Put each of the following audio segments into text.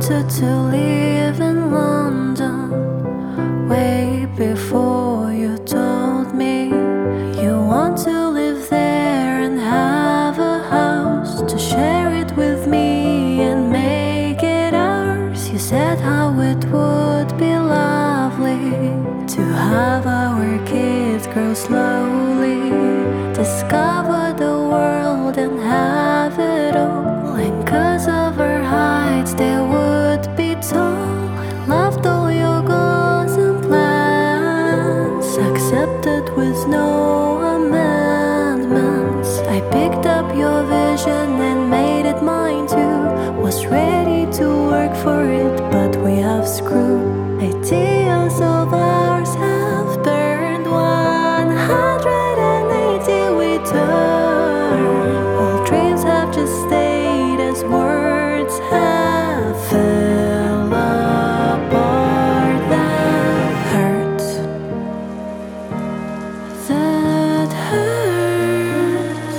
wanted to live in London way before you told me you want to live there and have a house to share it with me and make it ours. You said how it would be lovely to have our kids grow slowly, discover the world and have it all. And 'cause of our heights they would be tall. I loved all your goals and plans, accepted with no amendments. I picked up your vision and made it mine too. Was ready to work for it, but we have screwed. Ideas of ours have burned 180 we turn. All dreams have just stayed as words have fell apart. That hurts. That hurts.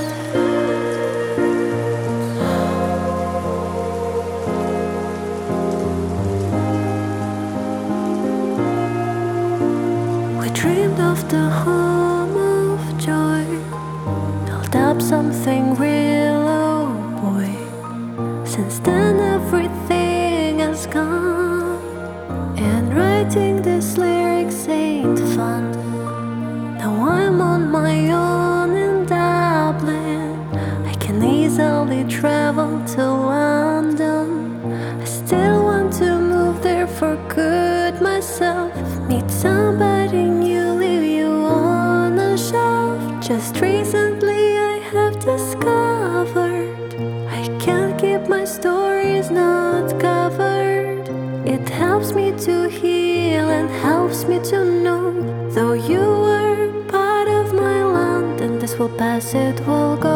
We dreamed of the home of joy, built up something real, oh boy. Since then everything has gone, and writing these lyrics ain't fun. Now I'm on my own in Dublin. I can easily travel to London. I still want to move there for good myself. Meet somebody new, leave you on a shelf. Just recently I have discovered I can't keep my stories not covered. It helps me to heal and helps me to know, though you were part of my land and this will pass, it will go.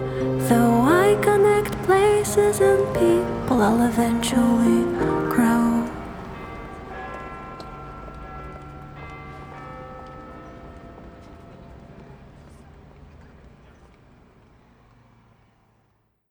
Though I connect places and people, I'll eventually grow.